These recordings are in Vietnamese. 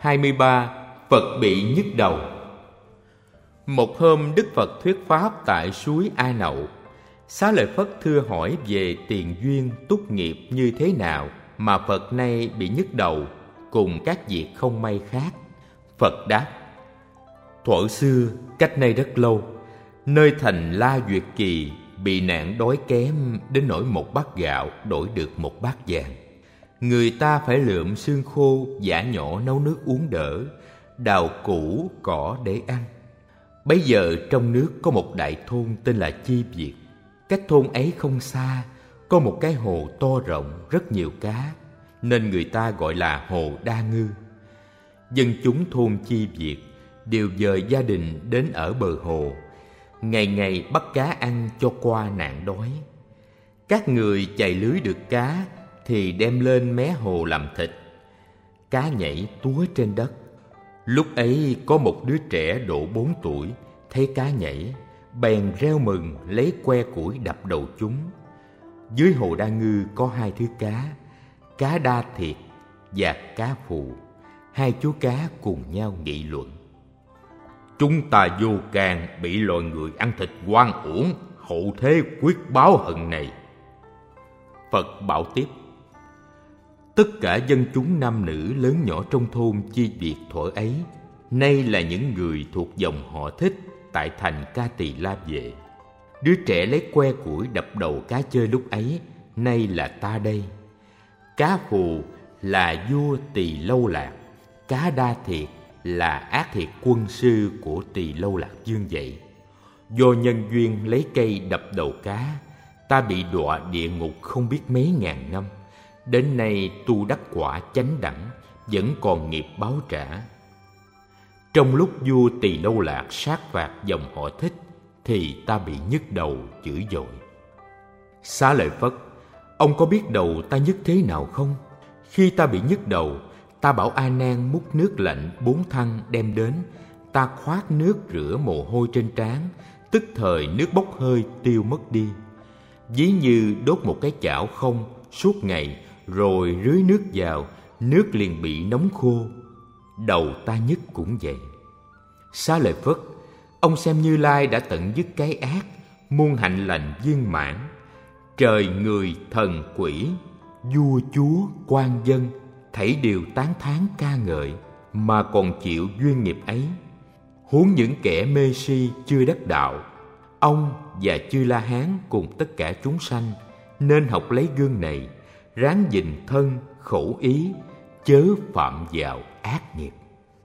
23. Phật bị nhức đầu. Một hôm Đức Phật thuyết pháp tại suối A Nậu. Xá Lợi Phất thưa hỏi về tiền duyên túc nghiệp như thế nào mà Phật nay bị nhức đầu cùng các việc không may khác. Phật đáp: thuở xưa cách nay rất lâu, nơi thành La Duyệt Kỳ bị nạn đói kém đến nỗi một bát gạo đổi được một bát vàng. Người ta phải lượm xương khô giã nhỏ nấu nước uống đỡ, đào củ cỏ để ăn. Bấy giờ trong nước có một đại thôn tên là Chi Việt. Cách thôn ấy không xa có một cái hồ to rộng rất nhiều cá, nên người ta gọi là hồ Đa Ngư. Dân chúng thôn Chi Việt đều dời gia đình đến ở bờ hồ, ngày ngày bắt cá ăn cho qua nạn đói. Các người chài lưới được cá thì đem lên mé hồ làm thịt. Cá nhảy túa trên đất. Lúc ấy có một đứa trẻ độ 4 tuổi thấy cá nhảy, bèn reo mừng lấy que củi đập đầu chúng. Dưới hồ Đa Ngư có hai thứ cá, cá đa thiệt và cá phù. Hai chú cá cùng nhau nghị luận: chúng ta vô can bị loài người ăn thịt oan uổng, hậu thế quyết báo hận này. Phật bảo tiếp: tất cả dân chúng nam nữ lớn nhỏ trong thôn Chi Việt thuở ấy nay là những người thuộc dòng họ Thích tại thành Ca Tỳ La Vệ. Đứa trẻ lấy que củi đập đầu cá chơi lúc ấy nay là ta đây. Cá phù là vua Tỳ Lâu Lạc. Cá đa thiệt là ác thiệt quân sư của Tỳ Lâu Lạc vương vậy. Do nhân duyên lấy cây đập đầu cá, ta bị đọa địa ngục không biết mấy ngàn năm. Đến nay tu đắc quả chánh đẳng, vẫn còn nghiệp báo trả. Trong lúc vua Tỳ Lâu Lạc sát phạt dòng họ Thích thì ta bị nhức đầu dữ dội. Xá Lợi Phất, ông có biết đầu ta nhức thế nào không? Khi ta bị nhức đầu, ta bảo A Nan múc nước lạnh 4 thăng đem đến. Ta khoát nước rửa mồ hôi trên trán, tức thời nước bốc hơi tiêu mất đi. Ví như đốt một cái chảo không suốt ngày, rồi rưới nước vào, nước liền bị nóng khô. Đầu ta nhức cũng vậy. Xá Lợi Phất, ông xem Như Lai đã tận dứt cái ác, muôn hạnh lành viên mãn. Trời người thần quỷ, vua chúa quan dân thảy đều tán thán ca ngợi, mà còn chịu duyên nghiệp ấy. Huống những kẻ mê si chưa đắc đạo, ông và Chư La Hán cùng tất cả chúng sanh nên học lấy gương này, ráng gìn thân khẩu ý, chớ phạm vào ác nghiệp.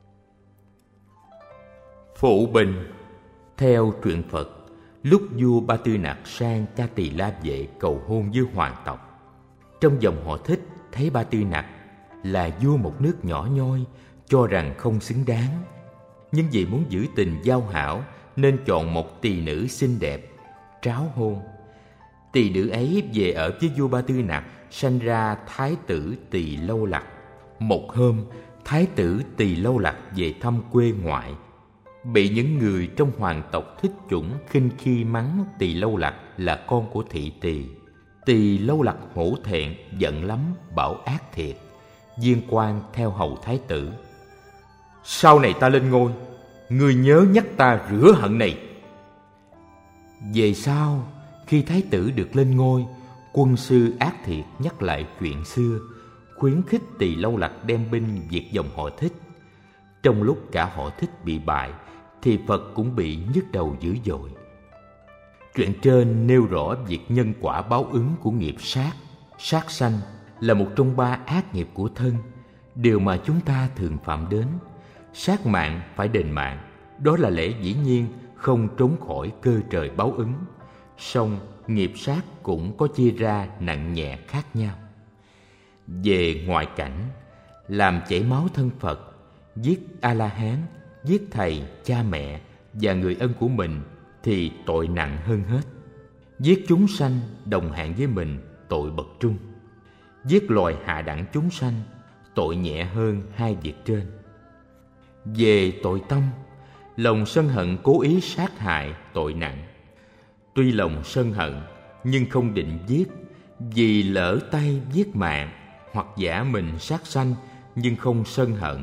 Phụ bình. Theo truyện Phật, lúc vua Ba Tư Nặc sang Ca Tỳ La Vệ cầu hôn với hoàng tộc, trong dòng họ Thích thấy Ba Tư Nặc là vua một nước nhỏ nhoi, cho rằng không xứng đáng. Nhưng vì muốn giữ tình giao hảo nên chọn một tỳ nữ xinh đẹp tráo hôn. Tỳ nữ ấy về ở với vua Ba Tư Nặc, sanh ra Thái tử Tỳ Lâu Lạc. Một hôm, Thái tử Tỳ Lâu Lạc về thăm quê ngoại, bị những người trong hoàng tộc Thích chủng khinh khi mắng Tỳ Lâu Lạc là con của thị tỳ. Tỳ Lâu Lạc hổ thẹn giận lắm, bảo ác thiệt. Viên quan theo hầu thái tử: sau này ta lên ngôi, ngươi nhớ nhắc ta rửa hận này. Về sau, khi thái tử được lên ngôi, quân sư ác thiệt nhắc lại chuyện xưa, khuyến khích Tỳ Lâu Lạc đem binh diệt dòng họ Thích. Trong lúc cả họ Thích bị bại thì Phật cũng bị nhức đầu dữ dội. Truyện trên nêu rõ việc nhân quả báo ứng của nghiệp sát. Sát sanh là một trong 3 ác nghiệp của thân, điều mà chúng ta thường phạm đến. Sát mạng phải đền mạng, đó là lẽ dĩ nhiên, không trốn khỏi cơ trời báo ứng. Song nghiệp sát cũng có chia ra nặng nhẹ khác nhau. Về ngoại cảnh, làm chảy máu thân Phật, giết A-la-hán, giết thầy, cha mẹ và người ân của mình thì tội nặng hơn hết. Giết chúng sanh đồng hạng với mình, tội bậc trung. Giết loài hạ đẳng chúng sanh, tội nhẹ hơn hai việc trên. Về tội tâm, lòng sân hận cố ý sát hại, tội nặng. Tuy lòng sân hận nhưng không định giết, vì lỡ tay giết mạng, hoặc giả mình sát sanh nhưng không sân hận,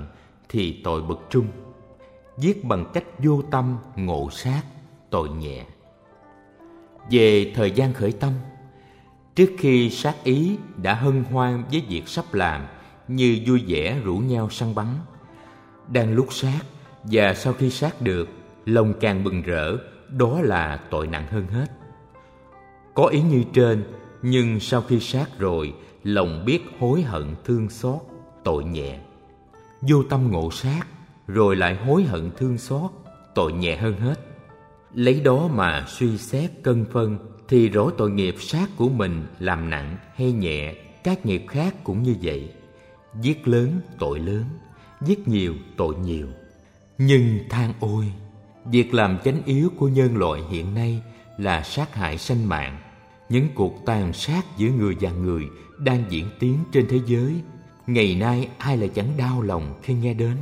thì tội bậc trung. Giết bằng cách vô tâm ngộ sát, tội nhẹ. Về thời gian khởi tâm, trước khi sát ý đã hân hoan với việc sắp làm, như vui vẻ rủ nhau săn bắn. Đang lúc sát và sau khi sát được, lòng càng mừng rỡ, đó là tội nặng hơn hết. Có ý như trên, nhưng sau khi sát rồi, lòng biết hối hận thương xót, tội nhẹ. Vô tâm ngộ sát, rồi lại hối hận thương xót, tội nhẹ hơn hết. Lấy đó mà suy xét cân phân, thì rõ tội nghiệp sát của mình làm nặng hay nhẹ, các nghiệp khác cũng như vậy. Giết lớn tội lớn, giết nhiều tội nhiều. Nhưng than ôi, việc làm chánh yếu của nhân loại hiện nay là sát hại sanh mạng. Những cuộc tàn sát giữa người và người đang diễn tiến trên thế giới, ngày nay ai lại chẳng đau lòng khi nghe đến.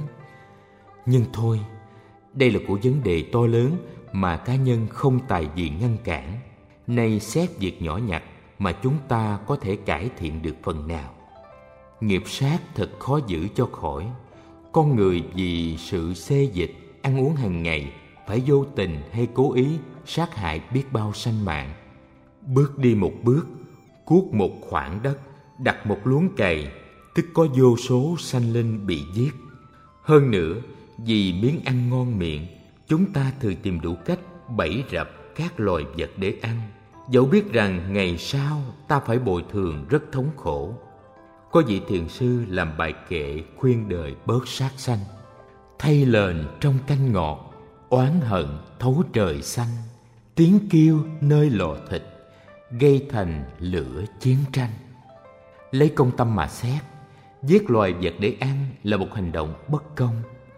Nhưng thôi, đây là của vấn đề to lớn mà cá nhân không tài gì ngăn cản. Nay xét việc nhỏ nhặt mà chúng ta có thể cải thiện được phần nào. Nghiệp sát thật khó giữ cho khỏi. Con người vì sự xê dịch, ăn uống hàng ngày, phải vô tình hay cố ý sát hại biết bao sanh mạng. Bước đi một bước, cuốc một khoảng đất, đặt một luống cày, tức có vô số sanh linh bị giết. Hơn nữa, vì miếng ăn ngon miệng, chúng ta thường tìm đủ cách bẫy rập các loài vật để ăn, dẫu biết rằng ngày sau ta phải bồi thường rất thống khổ. Có vị thiền sư làm bài kệ khuyên đời bớt sát sanh. Thay lền trong canh ngọt, oán hận thấu trời xanh, tiếng kêu nơi lò thịt, gây thành lửa chiến tranh. Lấy công tâm mà xét, giết loài vật để ăn là một hành động bất công.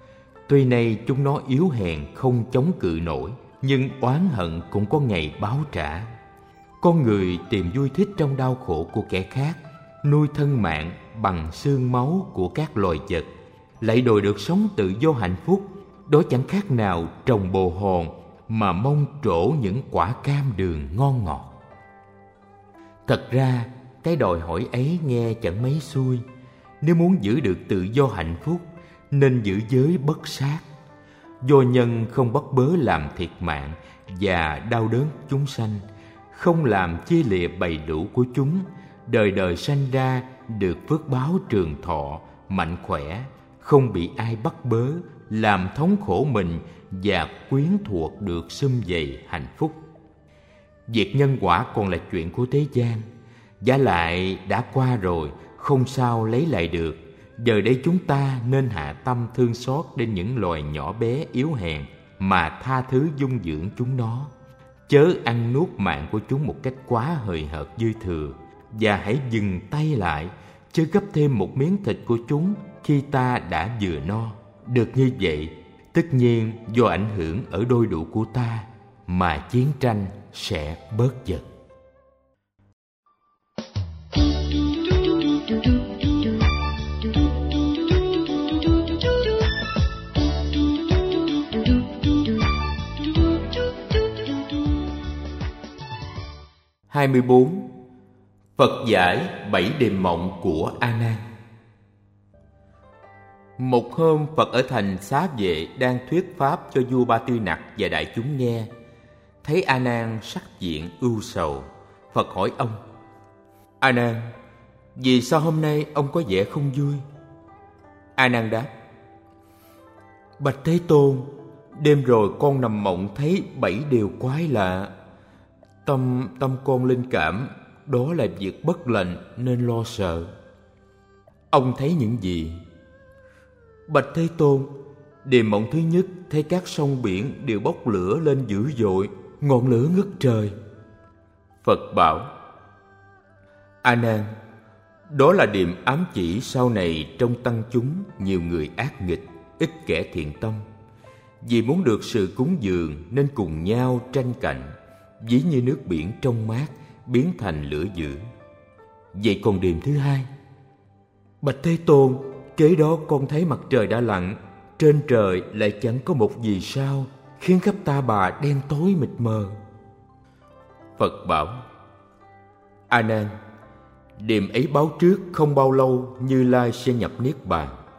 Tuy nay chúng nó yếu hèn không chống cự nổi, nhưng oán hận cũng có ngày báo trả. Con người tìm vui thích trong đau khổ của kẻ khác, nuôi thân mạng bằng xương máu của các loài vật, lại đòi được sống tự do hạnh phúc. Đó chẳng khác nào trồng bồ hòn mà mong trổ những quả cam đường ngon ngọt. Thật ra, cái đòi hỏi ấy nghe chẳng mấy xuôi. Nếu muốn giữ được tự do hạnh phúc, nên giữ giới bất sát. Do nhân không bắt bớ làm thiệt mạng và đau đớn chúng sanh, không làm chia lìa bầy đủ của chúng, đời đời sanh ra được phước báo trường thọ, mạnh khỏe, không bị ai bắt bớ, làm thống khổ mình và quyến thuộc được sum vầy hạnh phúc. Việc nhân quả còn là chuyện của thế gian, vả lại đã qua rồi, không sao lấy lại được. Giờ đây chúng ta nên hạ tâm thương xót đến những loài nhỏ bé yếu hèn mà tha thứ dung dưỡng chúng nó. Chớ ăn nuốt mạng của chúng một cách quá hời hợt dư thừa, và hãy dừng tay lại, chớ gấp thêm một miếng thịt của chúng khi ta đã vừa no. Được như vậy, tất nhiên do ảnh hưởng ở đôi đủ của ta mà chiến tranh sẽ bớt dần. Hai 24. Phật giải 7 đêm mộng của A Nan. Một hôm, Phật ở thành Xá Vệ đang thuyết pháp cho vua Ba Tư Nặc và đại chúng nghe. Thấy A Nan sắc diện ưu sầu, Phật hỏi ông: A Nan, vì sao hôm nay ông có vẻ không vui? A Nan đáp: Bạch Thế Tôn, đêm rồi con nằm mộng thấy 7 điều quái lạ. Tâm con linh cảm đó là việc bất lành nên lo sợ. Ông thấy những gì? Bạch Thế Tôn, đêm mộng thứ nhất thấy các sông biển đều bốc lửa lên dữ dội, ngọn lửa ngất trời. Phật bảo: A Nan, đó là điềm ám chỉ sau này trong tăng chúng nhiều người ác nghịch, ít kẻ thiện tâm. Vì muốn được sự cúng dường nên cùng nhau tranh cạnh, ví như nước biển trong mát biến thành lửa dữ. Vậy còn điềm thứ hai? Bạch Thế Tôn, kế đó con thấy mặt trời đã lặn, trên trời lại chẳng có một vì sao, khiến khắp ta bà đen tối mịt mờ. Phật bảo: A Nan, điềm ấy báo trước không bao lâu Như Lai sẽ nhập niết bàn.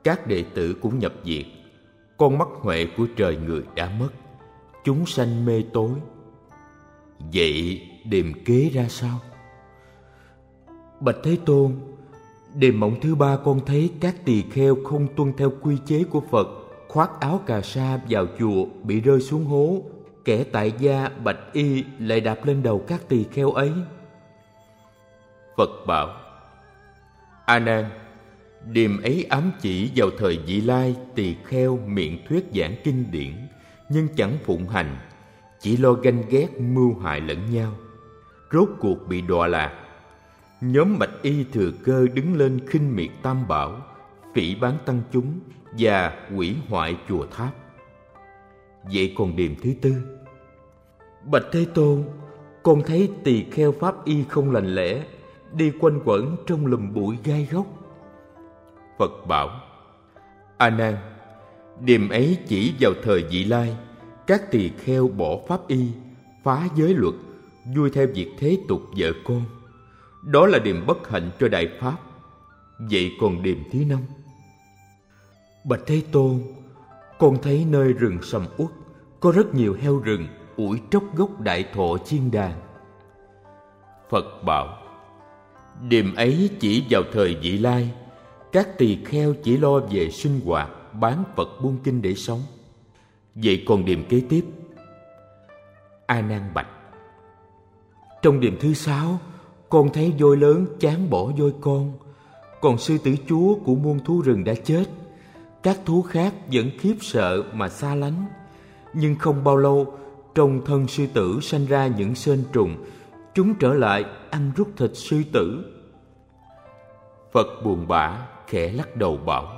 các đệ tử cũng nhập diệt. Con mắt huệ của trời người đã mất, chúng sanh mê tối. Vậy điềm kế ra sao? Bạch Thế Tôn, đêm mộng thứ 3 con thấy các tỳ kheo không tuân theo quy chế của Phật, khoác áo cà sa vào chùa bị rơi xuống hố. Kẻ tại gia bạch y lại đạp lên đầu các tỳ kheo ấy. Phật bảo: A Nan, điềm ấy ám chỉ vào thời Vị Lai tỳ kheo miệng thuyết giảng kinh điển, nhưng chẳng phụng hành, chỉ lo ganh ghét mưu hại lẫn nhau, rốt cuộc bị đọa lạc. Nhóm bạch y thừa cơ đứng lên khinh miệt Tam Bảo, phỉ báng tăng chúng và hủy hoại chùa tháp. Vậy còn điềm thứ tư? Bạch Thế Tôn, con thấy tỳ kheo pháp y không lành lẽ, đi quanh quẩn trong lùm bụi gai góc. Phật bảo: A Nan, điềm ấy chỉ vào thời Vị Lai, các tỳ kheo bỏ pháp y, phá giới luật, vui theo việc thế tục vợ con. Đó là điềm bất hạnh cho đại pháp. Vậy còn điềm thứ 5? Bạch Thế Tôn, con thấy nơi rừng sầm uất có rất nhiều heo rừng ủi tróc gốc đại thọ chiên đàn. Phật bảo: điềm ấy chỉ vào thời Vị Lai, các tỳ kheo chỉ lo về sinh hoạt, bán Phật buôn kinh để sống. Vậy còn điềm kế tiếp? A Nan bạch: trong điềm thứ 6, con thấy voi lớn chán bỏ voi con, còn sư tử chúa của muôn thú rừng đã chết. Các thú khác vẫn khiếp sợ mà xa lánh, nhưng không bao lâu, trong thân sư tử sanh ra những sên trùng, chúng trở lại ăn rút thịt sư tử. Phật buồn bã khẽ lắc đầu bảo: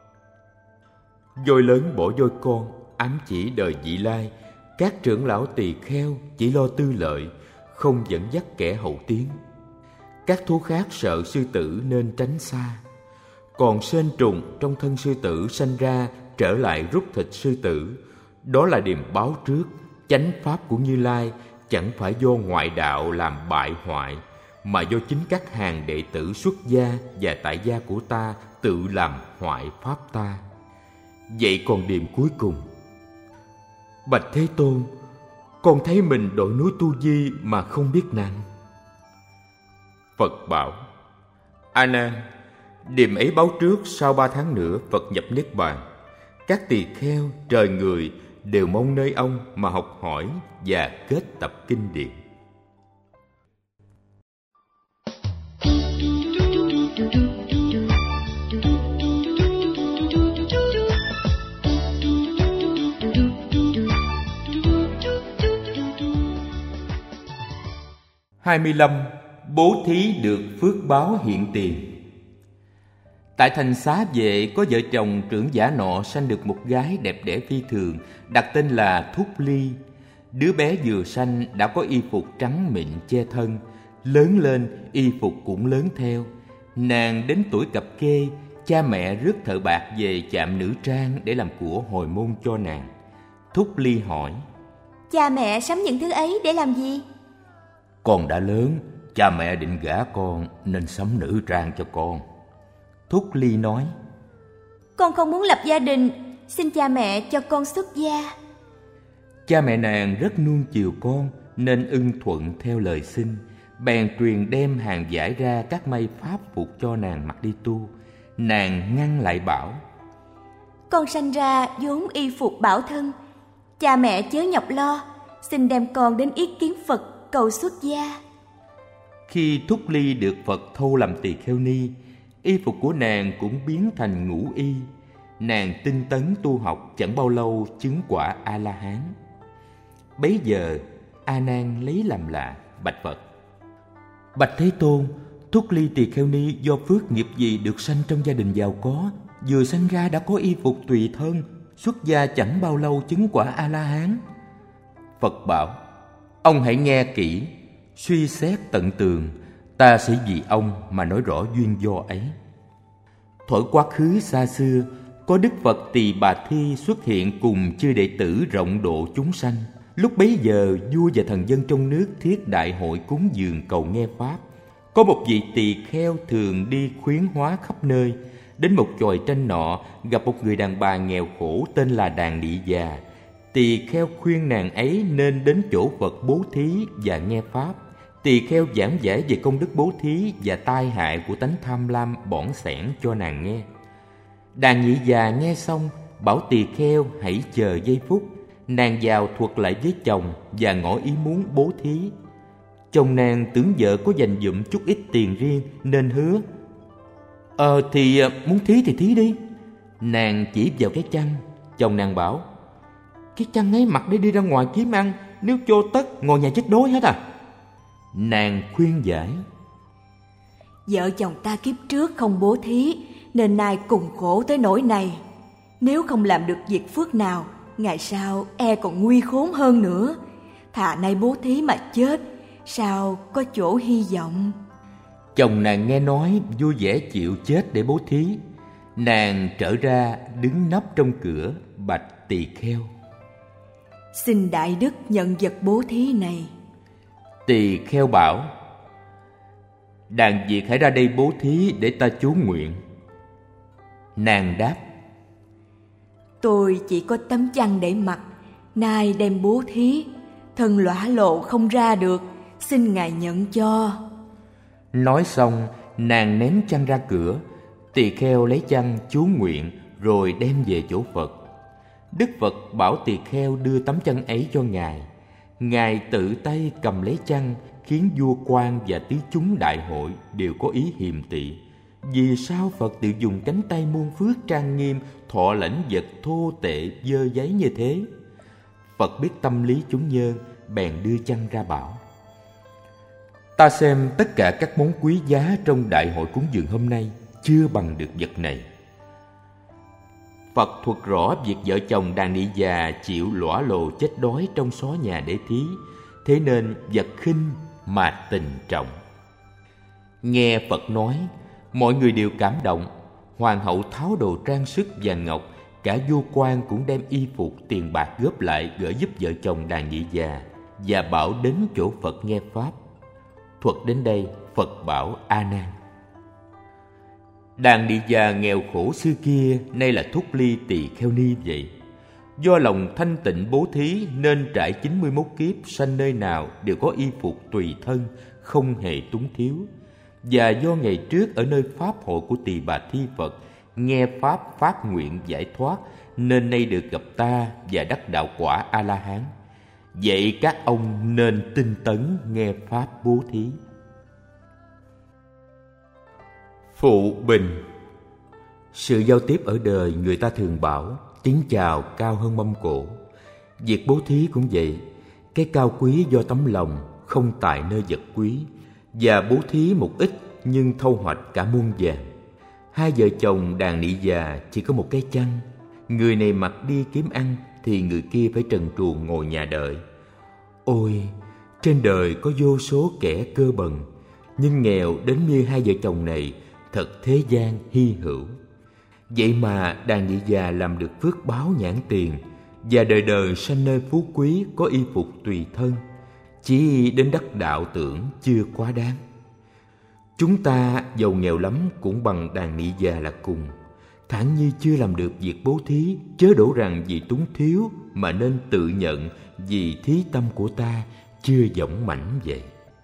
voi lớn bỏ voi con ám chỉ đời Vị Lai, các trưởng lão tỳ kheo chỉ lo tư lợi, không dẫn dắt kẻ hậu tiến. Các thú khác sợ sư tử nên tránh xa, còn sên trùng trong thân sư tử sanh ra trở lại rút thịt sư tử. Đó là điềm báo trước chánh pháp của Như Lai chẳng phải do ngoại đạo làm bại hoại, mà do chính các hàng đệ tử xuất gia và tại gia của ta tự làm hoại pháp ta. Vậy còn điềm cuối cùng? Bạch Thế Tôn, con thấy mình đội núi Tu Di mà không biết nặng. Phật bảo: A Nan, điềm ấy báo trước sau 3 tháng nữa Phật nhập Niết Bàn. Các tỳ kheo, trời người đều mong nơi ông mà học hỏi và kết tập kinh điển. Bố thí được phước báo hiện tiền. Tại thành Xá Vệ có vợ chồng trưởng giả nọ sanh được một gái đẹp đẽ phi thường, đặt tên là Thúc Ly. Đứa bé vừa sanh đã có y phục trắng mịn che thân, lớn lên y phục cũng lớn theo. Nàng đến tuổi cập kê, cha mẹ rước thợ bạc về chạm nữ trang để làm của hồi môn cho nàng. Thúc Ly hỏi: cha mẹ sắm những thứ ấy để làm gì? Con đã lớn, cha mẹ định gả con nên sắm nữ trang cho con. Thúc Ly nói: con không muốn lập gia đình, xin cha mẹ cho con xuất gia. Cha mẹ nàng rất nuông chiều con nên ưng thuận theo lời xin, bèn truyền đem hàng vải ra các may pháp phục cho nàng mặc đi tu. Nàng ngăn lại bảo: con sanh ra vốn y phục bảo thân, cha mẹ chớ nhọc lo, xin đem con đến ý kiến Phật cầu xuất gia. Khi Thúc Ly được Phật thâu làm tỳ kheo ni, y phục của nàng cũng biến thành ngũ y. Nàng tinh tấn tu học chẳng bao lâu chứng quả A-la-hán. Bấy giờ A Nan lấy làm lạ bạch Phật: Bạch Thế Tôn, Thúc Ly tỳ kheo ni do phước nghiệp gì được sanh trong gia đình giàu có, vừa sanh ra đã có y phục tùy thân, xuất gia chẳng bao lâu chứng quả A-la-hán. Phật bảo: ông hãy nghe kỹ, suy xét tận tường, ta sẽ vì ông mà nói rõ duyên do ấy. Thuở quá khứ xa xưa, có Đức Phật Tỳ Bà Thi xuất hiện cùng chư đệ tử rộng độ chúng sanh. Lúc bấy giờ, vua và thần dân trong nước thiết đại hội cúng dường cầu nghe pháp. Có một vị tỳ kheo thường đi khuyến hóa khắp nơi, đến một chòi tranh nọ, gặp một người đàn bà nghèo khổ tên là Đàn Địa Già. Tỳ kheo khuyên nàng ấy nên đến chỗ Phật bố thí và nghe pháp. Tỳ kheo giảng giải về công đức bố thí và tai hại của tánh tham lam bỏn sẻn cho nàng nghe. Đàn Địa Già nghe xong, bảo tỳ kheo hãy chờ giây phút. Nàng vào thuật lại với chồng và ngỏ ý muốn bố thí. Chồng nàng tưởng vợ có dành dụm chút ít tiền riêng nên hứa: thì muốn thí thì thí đi. Nàng chỉ vào cái chăn. Chồng nàng bảo: cái chăn ấy mặc để đi ra ngoài kiếm ăn, nếu cho tất ngồi nhà chết đói hết à. Nàng khuyên giải: vợ chồng ta kiếp trước không bố thí nên nay cùng khổ tới nỗi này. Nếu không làm được việc phước nào, ngày sau e còn nguy khốn hơn nữa. Thà nay bố thí mà chết, sao có chỗ hy vọng. Chồng nàng nghe nói vui vẻ chịu chết để bố thí. Nàng trở ra đứng nấp trong cửa bạch tỳ kheo: xin đại đức nhận vật bố thí này. Tỳ kheo bảo: đàn Việt hãy ra đây bố thí để ta chú nguyện. Nàng đáp: tôi chỉ có tấm chăn để mặc, nay đem bố thí, thân lõa lộ không ra được, xin ngài nhận cho. Nói xong, nàng ném chăn ra cửa. Tỳ kheo lấy chăn chú nguyện rồi đem về chỗ Phật. Đức Phật bảo tỳ kheo đưa tấm chăn ấy cho ngài. Ngài tự tay cầm lấy chăn, khiến vua quan và tứ chúng đại hội đều có ý hiềm tị. Vì sao Phật tự dùng cánh tay muôn phước trang nghiêm thọ lãnh vật thô tệ dơ giấy như thế? Phật biết tâm lý chúng nhân, bèn đưa chăn ra bảo: ta xem tất cả các món quý giá trong đại hội cúng dường hôm nay chưa bằng được vật này. Phật thuật rõ việc vợ chồng Đàn Địa Già chịu lõa lồ chết đói trong xó nhà để thí, thế nên vật khinh mà tình trọng. Nghe Phật nói, mọi người đều cảm động. Hoàng hậu tháo đồ trang sức vàng ngọc, cả vua quan cũng đem y phục tiền bạc góp lại gửi giúp vợ chồng Đàn Địa Già và bảo đến chỗ Phật nghe pháp. Thuật đến đây, Phật bảo A Nan: Đàn Địa Già nghèo khổ xưa kia nay là Thúc Ly Tỳ Kheo Ni vậy. Do lòng thanh tịnh bố thí nên trải 91 kiếp sanh nơi nào đều có y phục tùy thân, không hề túng thiếu. Và do ngày trước ở nơi pháp hội của Tỳ Bà Thi Phật nghe pháp phát nguyện giải thoát, nên nay được gặp ta và đắc đạo quả A-la-hán. Vậy các ông nên tinh tấn nghe pháp bố thí. Phụ bình. Sự giao tiếp ở đời người ta thường bảo tiếng chào cao hơn mâm cỗ. Việc bố thí cũng vậy. Cái cao quý do tấm lòng, không tại nơi vật quý. Và bố thí một ít nhưng thâu hoạch cả muôn vàng. Hai vợ chồng Đàn Địa Già chỉ có một cái chăn. Người này mặc đi kiếm ăn thì người kia phải trần truồng ngồi nhà đợi. Ôi, trên đời có vô số kẻ cơ bần, nhưng nghèo đến như hai vợ chồng này thật thế gian hy hữu. Vậy mà Đàn Địa Già làm được phước báo nhãn tiền, và đời đời sanh nơi phú quý có y phục tùy thân. Chỉ đến đắc đạo tưởng chưa quá đáng. Chúng ta giàu nghèo lắm cũng bằng Đàn Địa Già là cùng. Thản như chưa làm được việc bố thí, chớ đổ rằng vì túng thiếu, mà nên tự nhận vì thí tâm của ta chưa dõng mãnh vậy.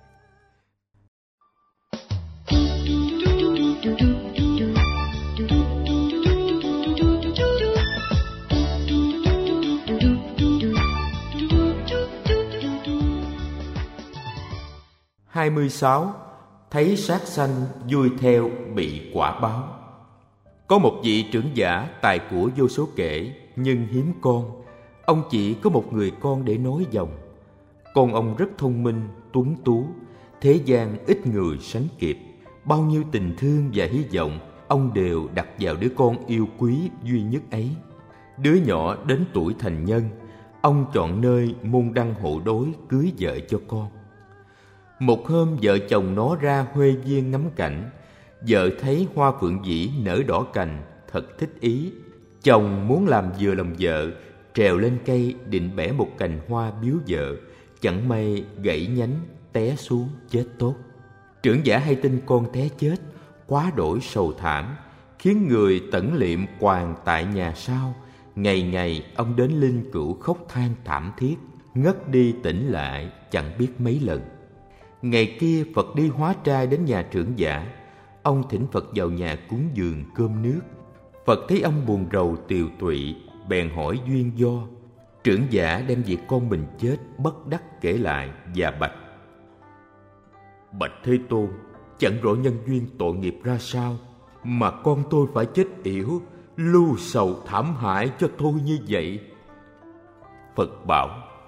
Hai 26. Thấy sát sanh vui theo bị quả báo. Có một vị trưởng giả tài của vô số kể, nhưng hiếm con. Ông chỉ có một người con để nối dòng. Con ông rất thông minh, tuấn tú, thế gian ít người sánh kịp. Bao nhiêu tình thương và hy vọng ông đều đặt vào đứa con yêu quý duy nhất ấy. Đứa nhỏ đến tuổi thành nhân, ông chọn nơi môn đăng hộ đối cưới vợ cho con. Một hôm vợ chồng nó ra huê viên ngắm cảnh. Vợ thấy hoa phượng vĩ nở đỏ cành, thật thích ý. Chồng muốn làm vừa lòng vợ, trèo lên cây định bẻ một cành hoa biếu vợ. Chẳng may gãy nhánh, té xuống chết tốt. Trưởng giả hay tin con té chết, quá đổi sầu thảm. khiến người tẩn liệm quàng tại nhà sau. Ngày ngày ông đến linh cữu khóc than thảm thiết, ngất đi tỉnh lại chẳng biết mấy lần. Ngày kia Phật đi hóa trai đến nhà trưởng giả. Ông thỉnh Phật vào nhà cúng dường cơm nước. Phật thấy ông buồn rầu tiều tụy, bèn hỏi duyên do. Trưởng giả đem việc con mình chết bất đắc kể lại và bạch: Bạch Thế Tôn, chẳng rõ nhân duyên tội nghiệp ra sao mà con tôi phải chết yểu, lưu sầu thảm hại cho tôi như vậy. Phật bảo: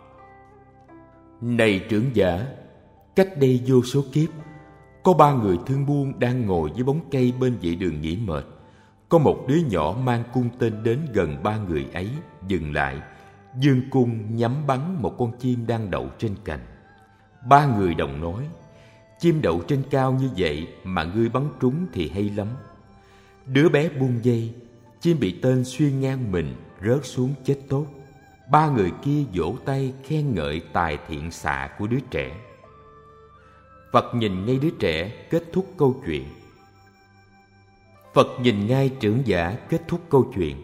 Này trưởng giả, cách đây vô số kiếp, có 3 người thương buôn đang ngồi dưới bóng cây bên vệ đường nghỉ mệt. Có một đứa nhỏ mang cung tên đến gần 3 người ấy, dừng lại, giương cung nhắm bắn một con chim đang đậu trên cành. 3 người đồng nói: Chim đậu trên cao như vậy mà ngươi bắn trúng thì hay lắm. Đứa bé buông dây, chim bị tên xuyên ngang mình, rớt xuống chết tốt. 3 người kia vỗ tay khen ngợi tài thiện xạ của đứa trẻ. Phật nhìn ngay đứa trẻ, kết thúc câu chuyện. Phật nhìn ngay trưởng giả, kết thúc câu chuyện.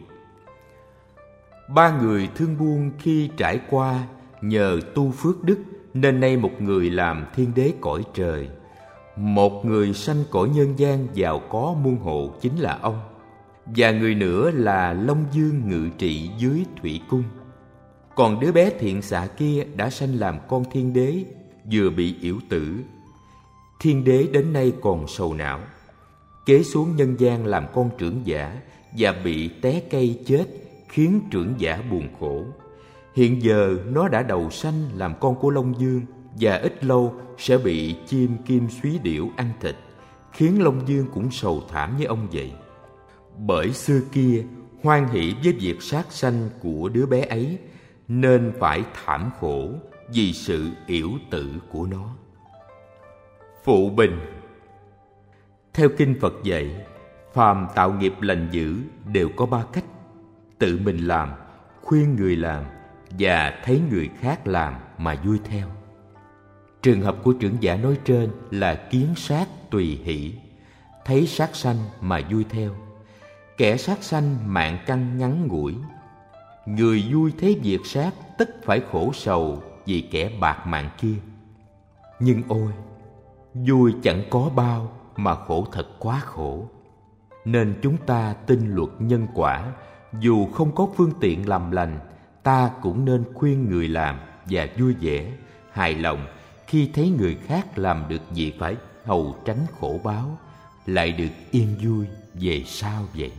3 người thương buôn khi trải qua nhờ tu phước đức nên nay một người làm thiên đế cõi trời, một người sanh cõi nhân gian giàu có muôn hộ chính là ông, và người nữa là Long Dương ngự trị dưới thủy cung. Còn đứa bé thiện xạ kia đã sanh làm con thiên đế, vừa bị yểu tử. Thiên đế đến nay còn sầu não, kế xuống nhân gian làm con trưởng giả và bị té cây chết, khiến trưởng giả buồn khổ. Hiện giờ nó đã đầu sanh làm con của Long Dương, và ít lâu sẽ bị chim kim súy điểu ăn thịt, khiến Long Dương cũng sầu thảm như ông vậy. Bởi xưa kia hoan hỷ với việc sát sanh của đứa bé ấy, nên phải thảm khổ vì sự yểu tử của nó. Phụ bình. Theo kinh Phật dạy, phàm tạo nghiệp lành dữ đều có 3 cách: tự mình làm, khuyên người làm, và thấy người khác làm mà vui theo. Trường hợp của trưởng giả nói trên là kiến sát tùy hỷ, thấy sát sanh mà vui theo. Kẻ sát sanh mạng căn ngắn ngủi, người vui thấy việc sát tất phải khổ sầu vì kẻ bạc mạng kia. Nhưng ôi, vui chẳng có bao mà khổ thật quá khổ. Nên chúng ta tin luật nhân quả, dù không có phương tiện làm lành, ta cũng nên khuyên người làm và vui vẻ, hài lòng khi thấy người khác làm được việc phải hầu tránh khổ báo, lại được yên vui về sau vậy.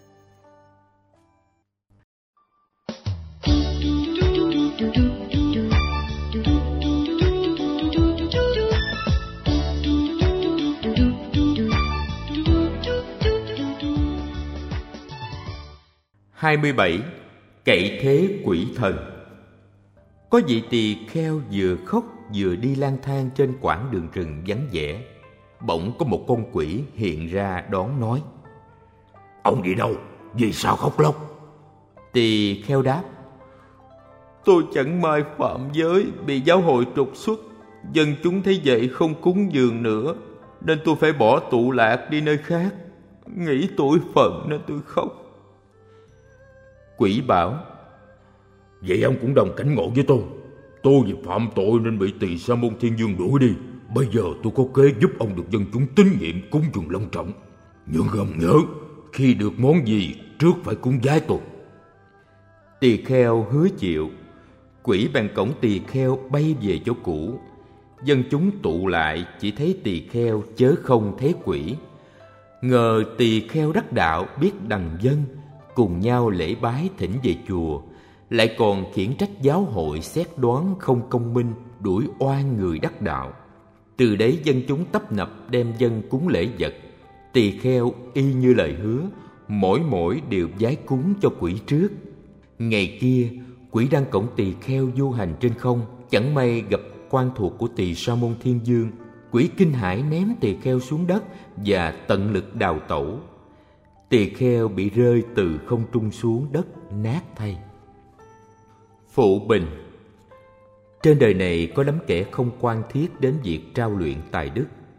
Hai 27. Cậy thế quỷ thần. Có vị tỳ kheo vừa khóc vừa đi lang thang trên quãng đường rừng vắng vẻ. Bỗng có một con quỷ hiện ra đón nói: Ông đi đâu? Vì sao khóc lóc? Tỳ kheo đáp: Tôi chẳng may phạm giới, bị giáo hội trục xuất. Dân chúng thấy vậy không cúng dường nữa, nên tôi phải bỏ tụ lạc đi nơi khác. Nghĩ tủi phận nên tôi khóc. Quỷ bảo: Vậy ông cũng đồng cảnh ngộ với tôi. Tôi vì phạm tội nên bị Tỳ Sa Môn Thiên Dương đuổi đi. Bây giờ tôi có kế giúp ông được dân chúng tín nhiệm cúng dường long trọng. Nhưng ông nhớ, khi được món gì trước phải cúng vái tôi. Tỳ kheo hứa chịu. Quỷ bèn cõng tỳ kheo bay về chỗ cũ. Dân chúng tụ lại chỉ thấy tỳ kheo chớ không thấy quỷ. Ngờ tỳ kheo đắc đạo biết đằng dân, cùng nhau lễ bái thỉnh về chùa, lại còn khiển trách giáo hội xét đoán không công minh, đuổi oan người đắc đạo. Từ đấy dân chúng tấp nập đem dân cúng lễ vật. Tỳ kheo y như lời hứa, mỗi đều vái cúng cho quỷ trước. Ngày kia, quỷ đang cõng tỳ kheo du hành trên không, chẳng may gặp quan thuộc của Tỳ Sa Môn Thiên Dương. Quỷ kinh hãi ném tỳ kheo xuống đất và tận lực đào tẩu. Tỳ kheo bị rơi từ không trung xuống đất, nát thay. Phụ bình. Trên đời này có lắm kẻ không quan thiết đến việc trao luyện tài đức,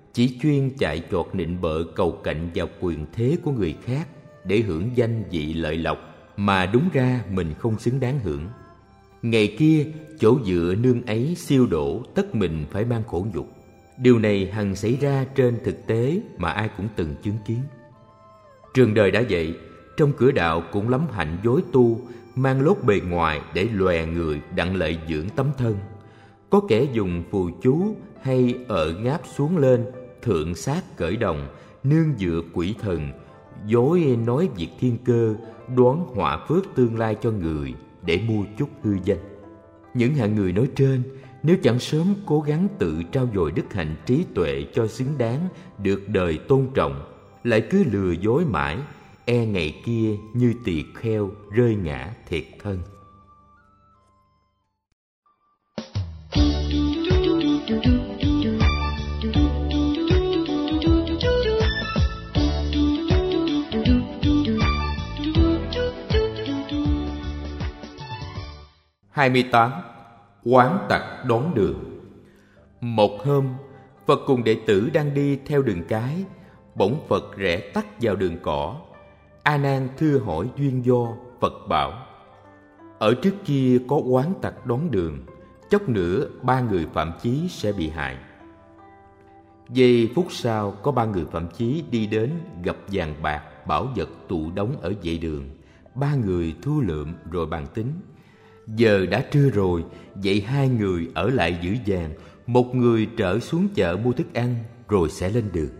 chỉ chuyên chạy chọt nịnh bợ cầu cạnh vào quyền thế của người khác để hưởng danh vị lợi lộc mà đúng ra mình không xứng đáng hưởng. Ngày kia, chỗ dựa nương ấy siêu đổ, tất mình phải mang khổ nhục. Điều này hằng xảy ra trên thực tế mà ai cũng từng chứng kiến. Trường đời đã vậy, trong cửa đạo cũng lắm hạnh dối tu, mang lốt bề ngoài để lòe người đặng lợi dưỡng tấm thân. Có kẻ dùng phù chú hay ngáp xuống lên, thượng sát cởi đồng, nương dựa quỷ thần, dối nói việc thiên cơ, đoán họa phước tương lai cho người để mua chút hư danh. Những hạng người nói trên, nếu chẳng sớm cố gắng tự trau dồi đức hạnh trí tuệ cho xứng đáng được đời tôn trọng, lại cứ lừa dối mãi, e ngày kia như tỳ kheo rơi ngã thiệt thân. Hai mươi 28. Oán tặc đón đường. Một hôm, Phật cùng đệ tử đang đi theo đường cái, bỗng Phật rẽ tắt vào đường cỏ. A Nan thưa hỏi duyên do. Phật bảo: ở trước kia có oán tặc đón đường, chốc nữa 3 người phạm chí sẽ bị hại. Giây phút sau, có 3 người phạm chí đi đến gặp vàng bạc bảo vật tụ đống ở vệ đường. 3 người thu lượm rồi bàn tính. Giờ đã trưa rồi, vậy 2 người ở lại giữ vàng, 1 người trở xuống chợ mua thức ăn rồi sẽ lên đường.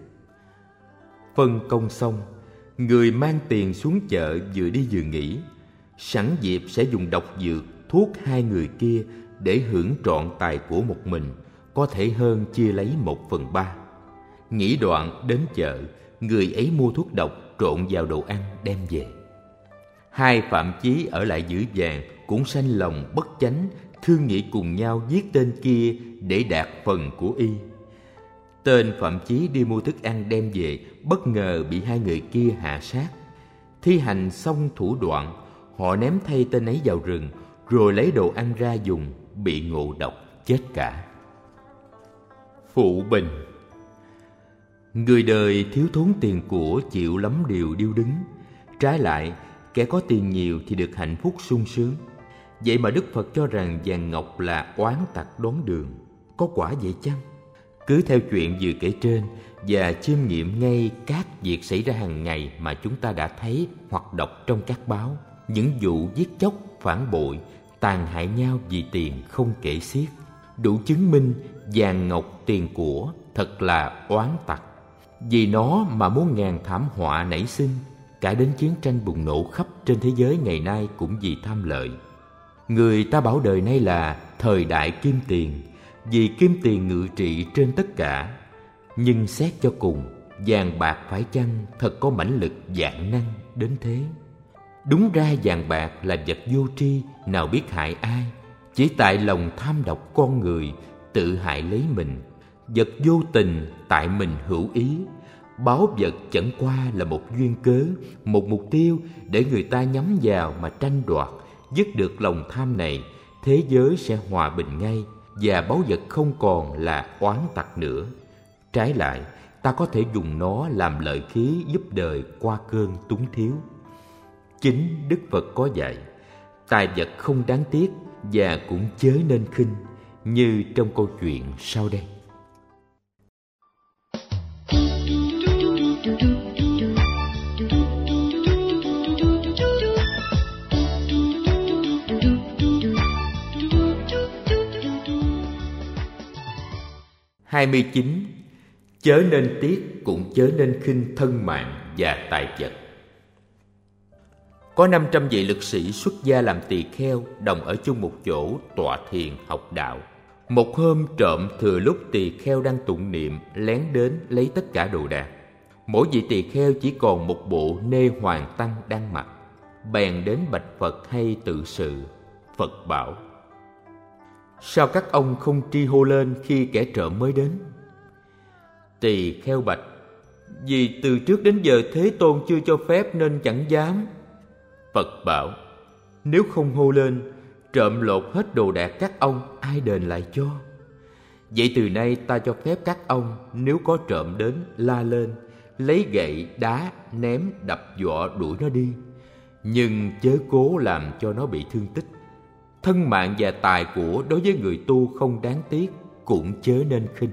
Phân công xong, người mang tiền xuống chợ vừa đi vừa nghĩ, sẵn dịp sẽ dùng độc dược thuốc 2 người kia để hưởng trọn tài của một mình, có thể hơn chia lấy 1/3. Nghĩ đoạn đến chợ, người ấy mua thuốc độc trộn vào đồ ăn đem về. 2 phạm chí ở lại giữ vàng cũng sanh lòng bất chánh, thương nghị cùng nhau giết tên kia để đạt phần của y. Tên phạm chí đi mua thức ăn đem về, bất ngờ bị 2 người kia hạ sát. Thi hành xong thủ đoạn, họ ném thay tên ấy vào rừng, rồi lấy đồ ăn ra dùng, bị ngộ độc chết cả. Phụ bình. Người đời thiếu thốn tiền của chịu lắm điều điêu đứng. Trái lại, kẻ có tiền nhiều thì được hạnh phúc sung sướng. Vậy mà Đức Phật cho rằng vàng ngọc là oán tặc đón đường. Có quả vậy chăng? Cứ theo chuyện vừa kể trên và chiêm nghiệm ngay các việc xảy ra hàng ngày mà chúng ta đã thấy hoặc đọc trong các báo, những vụ giết chóc, phản bội, tàn hại nhau vì tiền không kể xiết, đủ chứng minh vàng ngọc tiền của thật là oán tặc. Vì nó mà muôn ngàn thảm họa nảy sinh, cả đến chiến tranh bùng nổ khắp trên thế giới ngày nay cũng vì tham lợi. Người ta bảo đời nay là thời đại kim tiền, vì kim tiền ngự trị trên tất cả. Nhưng xét cho cùng, vàng bạc phải chăng thật có mãnh lực vạn năng đến thế? Đúng ra vàng bạc là vật vô tri, nào biết hại ai, chỉ tại lòng tham độc con người tự hại lấy mình. Vật vô tình tại mình hữu ý. Báu vật chẳng qua là một duyên cớ, một mục tiêu để người ta nhắm vào mà tranh đoạt. Dứt được lòng tham này, thế giới sẽ hòa bình ngay, và báu vật không còn là oán tặc nữa. Trái lại, ta có thể dùng nó làm lợi khí giúp đời qua cơn túng thiếu. Chính Đức Phật có dạy, tài vật không đáng tiếc và cũng chớ nên khinh, như trong câu chuyện sau đây. Hai 29. Chớ nên tiếc cũng chớ nên khinh thân mạng và tài vật. Có 500 vị lực sĩ xuất gia làm tỳ kheo, đồng ở chung một chỗ tọa thiền học đạo. Một hôm trộm thừa lúc tỳ kheo đang tụng niệm lén đến lấy tất cả đồ đạc. Mỗi vị tỳ kheo chỉ còn một bộ nê hoàng tăng đang mặc. Bèn đến bạch Phật hay tự sự. Phật bảo: sao các ông không tri hô lên khi kẻ trộm mới đến? Tỳ kheo bạch: vì từ trước đến giờ Thế Tôn chưa cho phép nên chẳng dám. Phật bảo: nếu không hô lên, trộm lột hết đồ đạc các ông, ai đền lại cho? Vậy từ nay ta cho phép các ông nếu có trộm đến la lên, lấy gậy, đá, ném, đập dọa đuổi nó đi, nhưng chớ cố làm cho nó bị thương tích. Thân mạng và tài của đối với người tu không đáng tiếc, cũng chớ nên khinh.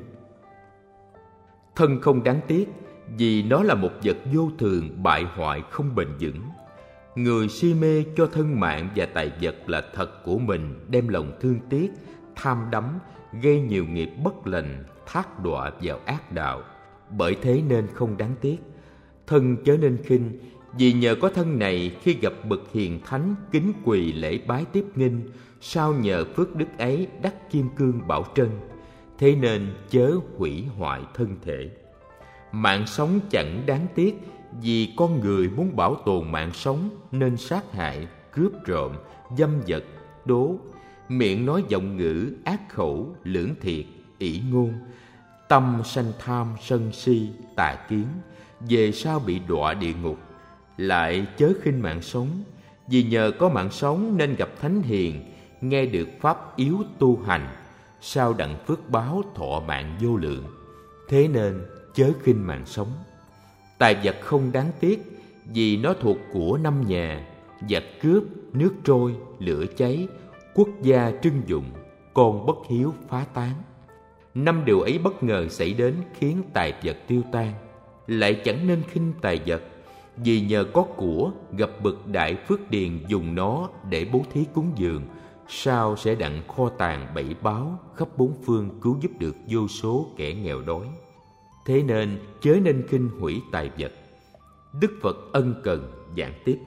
Thân không đáng tiếc vì nó là một vật vô thường, bại hoại, không bền vững. Người si mê cho thân mạng và tài vật là thật của mình, đem lòng thương tiếc, tham đắm, gây nhiều nghiệp bất lành, thác đọa vào ác đạo. Bởi thế nên không đáng tiếc. Thân chớ nên khinh, vì nhờ có thân này, khi gặp bậc hiền thánh, kính quỳ lễ bái tiếp nghinh, sao nhờ phước đức ấy đắc kim cương bảo trân. Thế nên chớ hủy hoại thân thể. Mạng sống chẳng đáng tiếc, vì con người muốn bảo tồn mạng sống nên sát hại, cướp trộm, dâm vật, đố, miệng nói vọng ngữ, ác khẩu, lưỡng thiệt, ỷ ngôn, tâm sanh tham, sân si, tà kiến, về sau bị đọa địa ngục. Lại chớ khinh mạng sống, vì nhờ có mạng sống nên gặp thánh hiền, nghe được pháp yếu tu hành, sao đặng phước báo thọ mạng vô lượng. Thế nên chớ khinh mạng sống. Tài vật không đáng tiếc, vì nó thuộc của năm nhà: giặc cướp, nước trôi, lửa cháy, quốc gia trưng dụng, con bất hiếu phá tán. Năm điều ấy bất ngờ xảy đến khiến tài vật tiêu tan. Lại chẳng nên khinh tài vật, vì nhờ có của, gặp bậc đại phước điền dùng nó để bố thí cúng dường, sao sẽ đặng kho tàng bảy báo khắp bốn phương, cứu giúp được vô số kẻ nghèo đói. Thế nên chớ nên khinh hủy tài vật. Đức Phật ân cần giảng tiếp: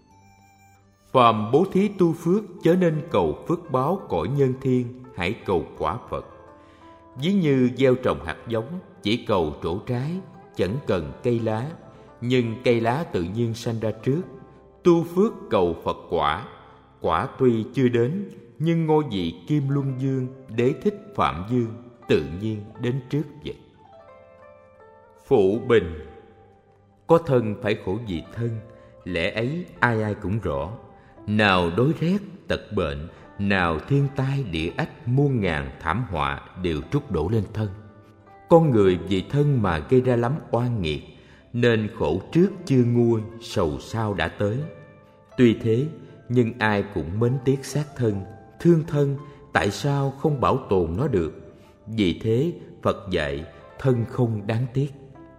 phàm bố thí tu phước, chớ nên cầu phước báo cõi nhân thiên, hãy cầu quả Phật. Ví như gieo trồng hạt giống, chỉ cầu trổ trái, chẳng cần cây lá, nhưng cây lá tự nhiên sanh ra trước. Tu phước cầu Phật quả, quả tuy chưa đến, nhưng ngôi vị Kim Luân Dương, Đế Thích Phạm Dương tự nhiên đến trước vậy. Phụ bình: có thân phải khổ vì thân, lẽ ấy ai ai cũng rõ. Nào đói rét, tật bệnh, nào thiên tai địa ách, muôn ngàn thảm họa đều trút đổ lên thân. Con người vì thân mà gây ra lắm oan nghiệt, nên khổ trước chưa nguôi, sầu sau đã tới. Tuy thế, nhưng ai cũng mến tiếc xác thân, thương thân, tại sao không bảo tồn nó được? Vì thế, Phật dạy thân không đáng tiếc.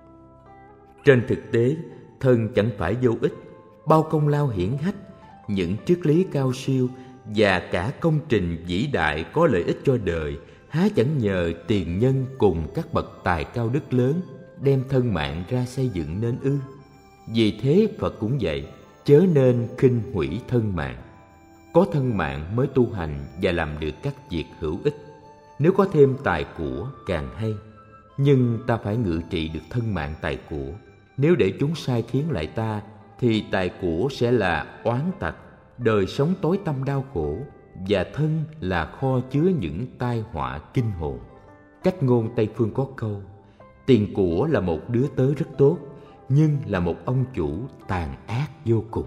Trên thực tế, thân chẳng phải vô ích, bao công lao hiển hách, những triết lý cao siêu và cả công trình vĩ đại có lợi ích cho đời, há chẳng nhờ tiền nhân cùng các bậc tài cao đức lớn đem thân mạng ra xây dựng nên ư? Vì thế Phật cũng dạy, chớ nên khinh hủy thân mạng. Có thân mạng mới tu hành và làm được các việc hữu ích. Nếu có thêm tài của càng hay, nhưng ta phải ngự trị được thân mạng tài của. Nếu để chúng sai khiến lại ta, thì tài của sẽ là oán tặc, đời sống tối tăm đau khổ, và thân là kho chứa những tai họa kinh hồn. Cách ngôn Tây phương có câu: tiền của là một đứa tớ rất tốt, nhưng là một ông chủ tàn ác vô cùng.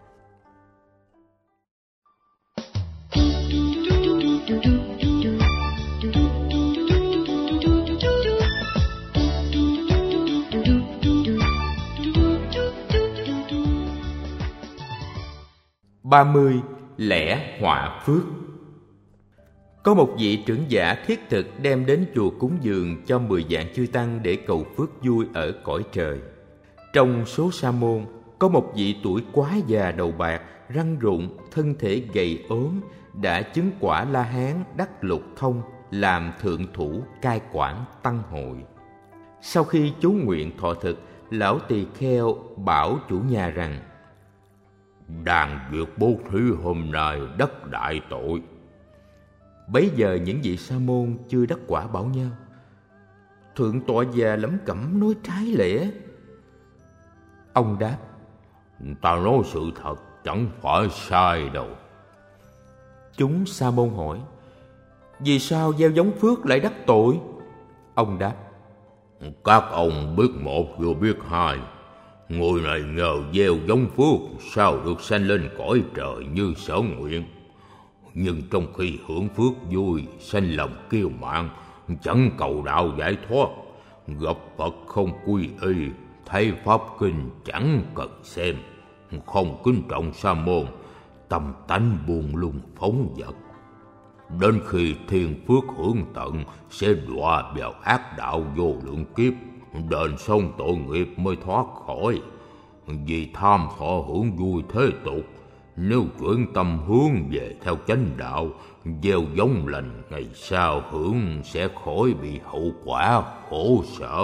Lẽ họa phước. Có một vị trưởng giả thiết thực đem đến chùa cúng dường cho 10 vạn chư tăng để cầu phước vui ở cõi trời. Trong số sa môn, có một vị tuổi quá già đầu bạc, răng rụng, thân thể gầy ốm, đã chứng quả La Hán đắc lục thông, làm thượng thủ cai quản tăng hội. Sau khi chú nguyện thọ thực, lão tỳ kheo bảo chủ nhà rằng: đàn việc bố thí hôm nay đắc đại tội. Bấy giờ những vị sa môn chưa đắc quả bảo nhau: thượng tọa già lẩm cẩm nói trái lẽ. Ông đáp: ta nói sự thật, chẳng phải sai đâu. Chúng sa môn hỏi: vì sao gieo giống phước lại đắc tội? Ông đáp: các ông biết một vừa biết hai. Người này nhờ gieo giống phước sao được sanh lên cõi trời như sở nguyện. Nhưng trong khi hưởng phước vui, sanh lòng kiêu mạn, chẳng cầu đạo giải thoát, gặp Phật không quy y, thấy pháp kinh chẳng cần xem, không kính trọng sa môn, tâm tánh buông lung phóng dật. Đến khi thiên phước hưởng tận, sẽ đọa vào ác đạo vô lượng kiếp, đền xong tội nghiệp mới thoát khỏi. Vì tham thọ hưởng vui thế tục, nếu chuyển tâm hướng về theo chánh đạo, gieo giống lành, ngày sau hưởng sẽ khỏi bị hậu quả khổ sở.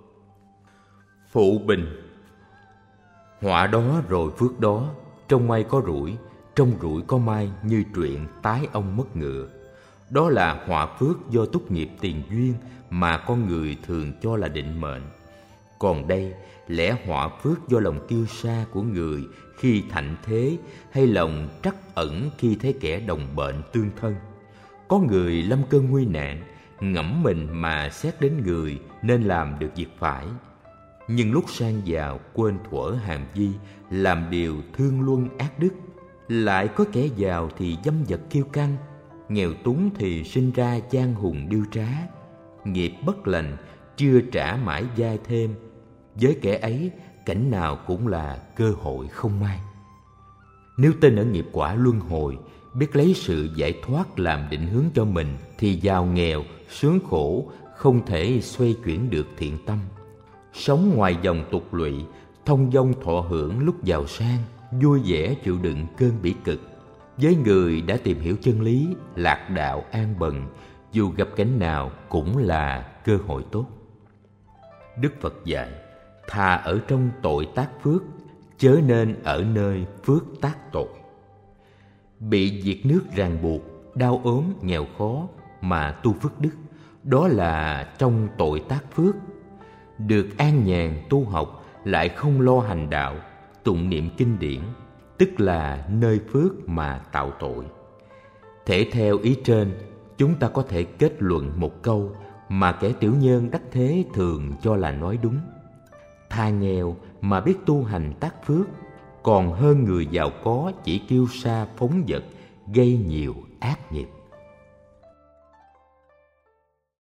Phụ bình: họa đó rồi phước đó, trong may có rủi, trong rủi có may, như truyện tái ông mất ngựa. Đó là họa phước do túc nghiệp tiền duyên mà con người thường cho là định mệnh. Còn đây, lẽ họa phước do lòng kiêu sa của người khi thạnh thế, hay lòng trắc ẩn khi thấy kẻ đồng bệnh tương thân. Có người lâm cơn nguy nạn, ngẫm mình mà xét đến người nên làm được việc phải, nhưng lúc sang giàu quên thuở hàm vi, làm điều thương luân ác đức. Lại có kẻ giàu thì dâm vật kiêu căng, nghèo túng thì sinh ra gian hùng điêu trá. Nghiệp bất lành chưa trả mãi dai thêm, với kẻ ấy cảnh nào cũng là cơ hội không may. Nếu tin ở nghiệp quả luân hồi, biết lấy sự giải thoát làm định hướng cho mình, thì giàu nghèo, sướng khổ không thể xoay chuyển được thiện tâm. Sống ngoài dòng tục lụy, thông dong thọ hưởng lúc giàu sang, vui vẻ chịu đựng cơn bỉ cực. Với người đã tìm hiểu chân lý, lạc đạo an bần, dù gặp cảnh nào cũng là cơ hội tốt. Đức Phật dạy: thà ở trong tội tác phước, chớ nên ở nơi phước tác tội. Bị diệt nước ràng buộc, đau ốm, nghèo khó mà tu phước đức, đó là trong tội tác phước. Được an nhàn tu học, lại không lo hành đạo, tụng niệm kinh điển, tức là nơi phước mà tạo tội. Thể theo ý trên, chúng ta có thể kết luận một câu mà kẻ tiểu nhân đắc thế thường cho là nói đúng: thà nghèo mà biết tu hành tác phước, còn hơn người giàu có chỉ kiêu sa phóng dật, gây nhiều ác nghiệp.